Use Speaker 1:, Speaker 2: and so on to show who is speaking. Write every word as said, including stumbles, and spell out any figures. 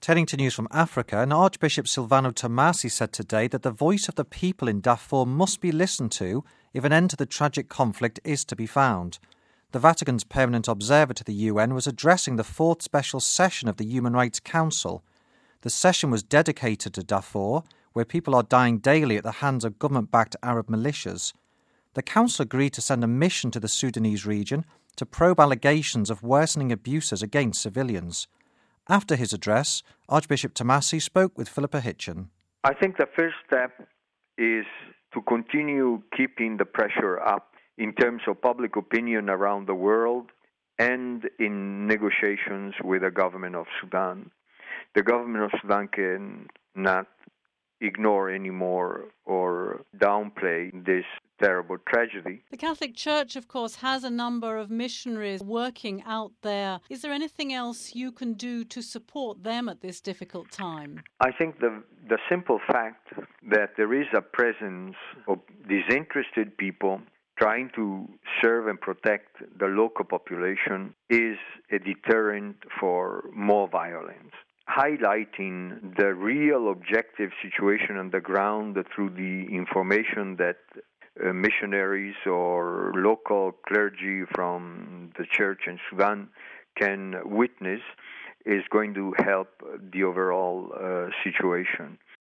Speaker 1: Turning to news from Africa, and Archbishop Silvano Tomasi said today that the voice of the people in Darfur must be listened to if an end to the tragic conflict is to be found. The Vatican's permanent observer to the U N was addressing the fourth special session of the Human Rights Council. The session was dedicated to Darfur, where people are dying daily at the hands of government-backed Arab militias. The Council agreed to send a mission to the Sudanese region to probe allegations of worsening abuses against civilians. After his address, Archbishop Tomasi spoke with Philippa Hitchen.
Speaker 2: I think the first step is to continue keeping the pressure up in terms of public opinion around the world and in negotiations with the government of Sudan. The government of Sudan cannot ignore anymore or downplay this terrible tragedy.
Speaker 3: The Catholic Church, of course, has a number of missionaries working out there. Is there anything else you can do to support them at this difficult time?
Speaker 2: I think the the simple fact that there is a presence of disinterested people trying to serve and protect the local population is a deterrent for more violence. Highlighting the real objective situation on the ground through the information that uh, missionaries or local clergy from the church in Sudan can witness is going to help the overall uh, situation.